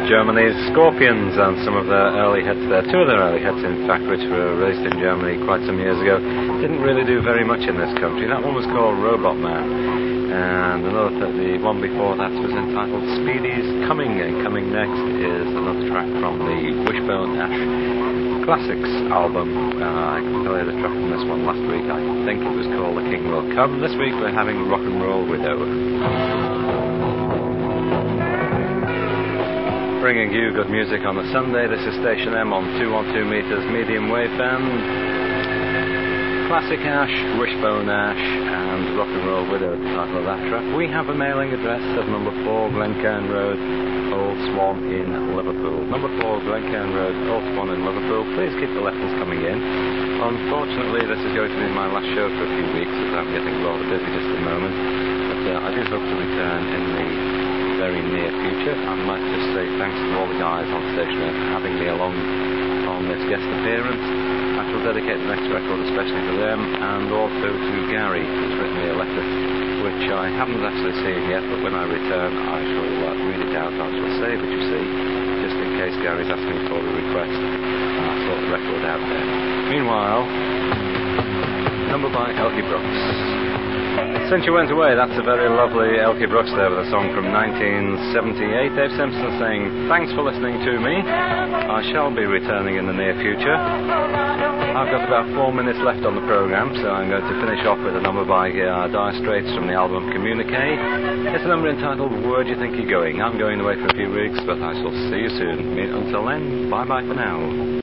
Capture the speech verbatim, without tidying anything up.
Germany's Scorpions and some of their early hits there, two of their early hits in fact, which were released in Germany quite some years ago, didn't really do very much in this country. That one was called Robot Man, and another th- the one before that was entitled Speedy's Coming, and coming next is another track from the Wishbone Ash Classics album. Uh, I can tell you the track from this one last week, I think it was called The King Will Come. This week we're having Rock and Roll Widow. Bringing you good music on a Sunday. This is Station M on two twelve meters medium wave band. Classic Ash, Wishbone Ash, and Rock and Roll Widow, the title of that track. We have a mailing address of number four Glencairn Road, Old Swan in Liverpool. Number four Glencairn Road, Old Swan in Liverpool. Please keep the letters coming in. Unfortunately, this is going to be my last show for a few weeks, as I'm getting rather busy just at the moment. But uh, I do hope to return in the very near future. I might just say thanks to all the guys on Station F for having me along on this guest appearance. I shall dedicate the next record especially to them, and also to Gary, who's written me a letter which I haven't actually seen yet, but when I return I shall uh, read it out. I shall save it, you see, just in case Gary's asking for a request, and I'll sort the record out there. Meanwhile, number by Elkie Brooks. Since You Went Away, that's a very lovely Elkie Brooks there with a song from nineteen seventy-eight. Dave Simpson saying, thanks for listening to me. I shall be returning in the near future. I've got about four minutes left on the programme, so I'm going to finish off with a number by uh, Dire Straits from the album Communique. It's a number entitled Where Do You Think You're Going? I'm going away for a few weeks, but I shall see you soon. Until then, bye-bye for now.